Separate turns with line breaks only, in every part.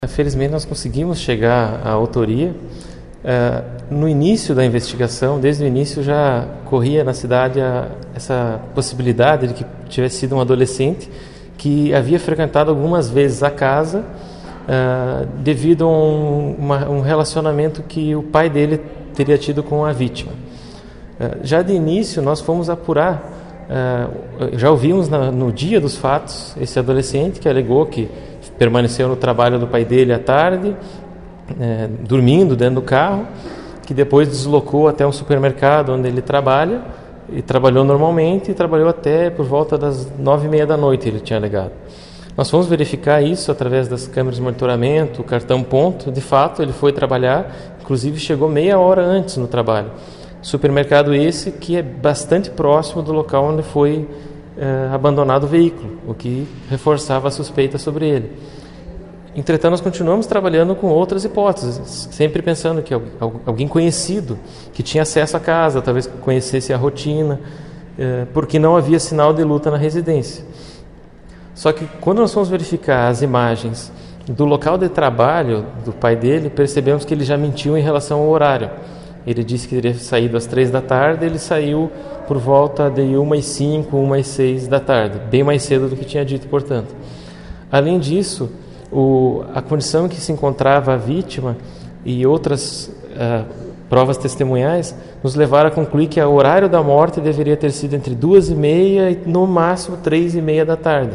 Felizmente nós conseguimos chegar à autoria. No início da investigação, desde o início já corria na cidade essa possibilidade de que tivesse sido um adolescente que havia frequentado algumas vezes a casa devido a um relacionamento que o pai dele teria tido com a vítima. Já de início nós fomos apurar, já ouvimos no dia dos fatos esse adolescente que alegou que permaneceu no trabalho do pai dele à tarde, dormindo dentro do carro, que depois deslocou até um supermercado onde ele trabalha, e trabalhou normalmente, e trabalhou até por volta das 9h30 da noite, ele tinha alegado. Nós fomos verificar isso através das câmeras de monitoramento, o cartão ponto. De fato, ele foi trabalhar, inclusive chegou meia hora antes no trabalho. Supermercado esse que é bastante próximo do local onde foi abandonado o veículo, o que reforçava a suspeita sobre ele. Entretanto, nós continuamos trabalhando com outras hipóteses, sempre pensando que alguém conhecido, que tinha acesso à casa, talvez conhecesse a rotina, porque não havia sinal de luta na residência. Só que quando nós fomos verificar as imagens do local de trabalho do pai dele, percebemos que ele já mentiu em relação ao horário. Ele disse que teria saído às 3 da tarde, ele saiu por volta de 1h05, 1h06 da tarde, bem mais cedo do que tinha dito, portanto. Além disso, a condição em que se encontrava a vítima e outras provas testemunhais nos levaram a concluir que o horário da morte deveria ter sido entre 2h30 e no máximo 3h30 da tarde.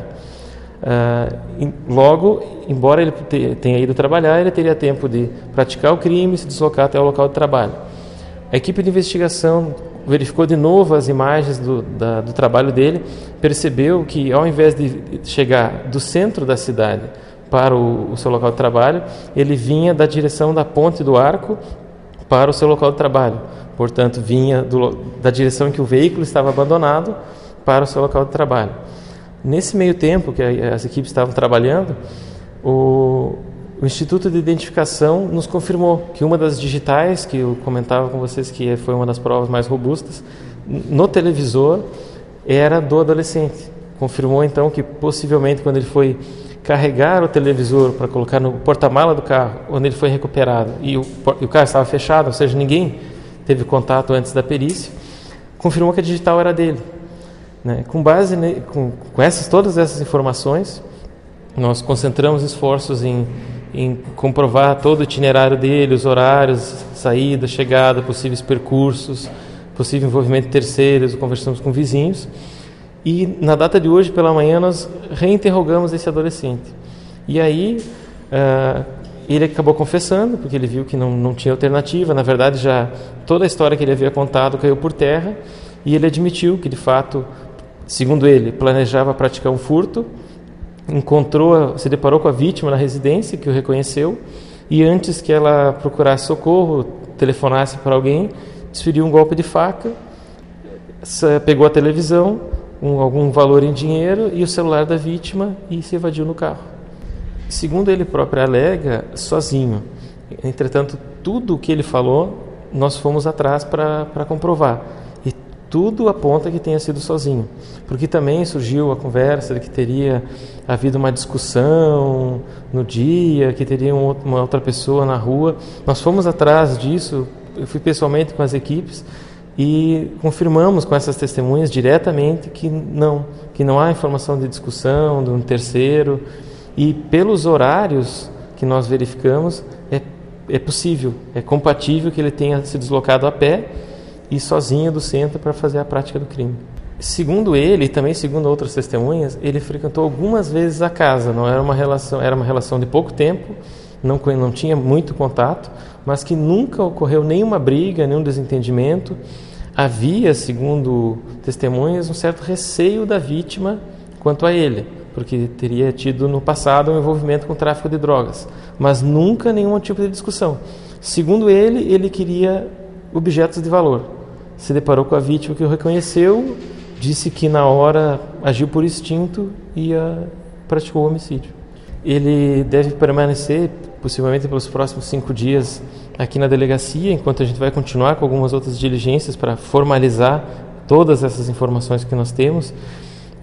Logo, embora ele tenha ido trabalhar, ele teria tempo de praticar o crime e se deslocar até o local de trabalho. A equipe de investigação verificou de novo as imagens do trabalho dele, percebeu que ao invés de chegar do centro da cidade para o seu local de trabalho, ele vinha da direção da Ponte do Arco para o seu local de trabalho. Portanto, vinha da direção em que o veículo estava abandonado para o seu local de trabalho. Nesse meio tempo que as equipes estavam trabalhando, o Instituto de Identificação nos confirmou que uma das digitais, que eu comentava com vocês que foi uma das provas mais robustas, no televisor era do adolescente. Confirmou então que possivelmente quando ele foi carregar o televisor para colocar no porta-mala do carro, onde ele foi recuperado, e o carro estava fechado, ou seja, ninguém teve contato antes da perícia, confirmou que a digital era dele. Com base com todas essas informações, nós concentramos esforços em comprovar todo o itinerário dele, os horários, saída, chegada, possíveis percursos, possível envolvimento de terceiros, conversamos com vizinhos. E na data de hoje, pela manhã, nós reinterrogamos esse adolescente. E aí, ele acabou confessando, porque ele viu que não tinha alternativa. Na verdade, já toda a história que ele havia contado caiu por terra. E ele admitiu que, de fato, segundo ele, planejava praticar um furto, se deparou com a vítima na residência, que o reconheceu, e antes que ela procurasse socorro, telefonasse para alguém, desferiu um golpe de faca, pegou a televisão, algum valor em dinheiro e o celular da vítima e se evadiu no carro. Segundo ele próprio alega, sozinho. Entretanto, tudo o que ele falou, nós fomos atrás para comprovar. E tudo aponta que tenha sido sozinho. Porque também surgiu a conversa de que teria havido uma discussão no dia, que teria uma outra pessoa na rua. Nós fomos atrás disso, eu fui pessoalmente com as equipes, e confirmamos com essas testemunhas diretamente que não há informação de discussão de um terceiro, e pelos horários que nós verificamos é possível, é compatível que ele tenha se deslocado a pé e sozinho do centro para fazer a prática do crime. Segundo ele, e também segundo outras testemunhas, ele frequentou algumas vezes a casa, não era uma relação de pouco tempo, não tinha muito contato, mas que nunca ocorreu nenhuma briga, nenhum desentendimento. Havia, segundo testemunhas, um certo receio da vítima quanto a ele, porque teria tido no passado um envolvimento com o tráfico de drogas, mas nunca nenhum tipo de discussão. Segundo ele queria objetos de valor. Se deparou com a vítima que o reconheceu, disse que na hora agiu por instinto e praticou o homicídio. Ele deve permanecer, possivelmente pelos próximos 5 dias, aqui na delegacia, enquanto a gente vai continuar com algumas outras diligências para formalizar todas essas informações que nós temos.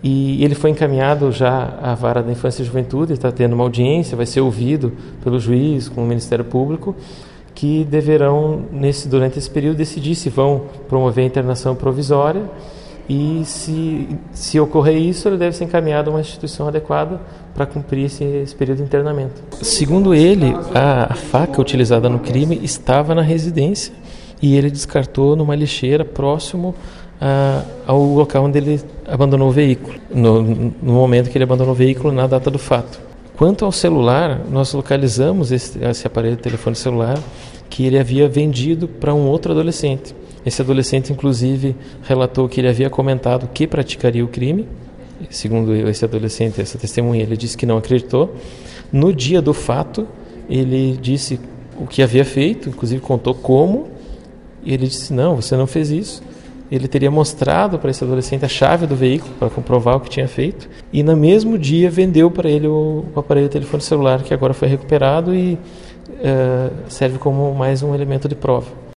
E ele foi encaminhado já à Vara da Infância e Juventude, está tendo uma audiência, vai ser ouvido pelo juiz, com o Ministério Público, que deverão, durante esse período, decidir se vão promover a internação provisória e, se ocorrer isso, ele deve ser encaminhado a uma instituição adequada para cumprir esse período de internamento. Segundo ele, a faca utilizada no crime estava na residência e ele descartou numa lixeira próximo ao local onde ele abandonou o veículo, no momento que ele abandonou o veículo, na data do fato. Quanto ao celular, nós localizamos esse aparelho de telefone celular que ele havia vendido para um outro adolescente. Esse adolescente, inclusive, relatou que ele havia comentado que praticaria o crime. Segundo esse adolescente, essa testemunha, ele disse que não acreditou. No dia do fato, ele disse o que havia feito, inclusive contou como, e ele disse, não, você não fez isso. Ele teria mostrado para esse adolescente a chave do veículo para comprovar o que tinha feito e no mesmo dia vendeu para ele o aparelho de telefone celular, que agora foi recuperado e serve como mais um elemento de prova.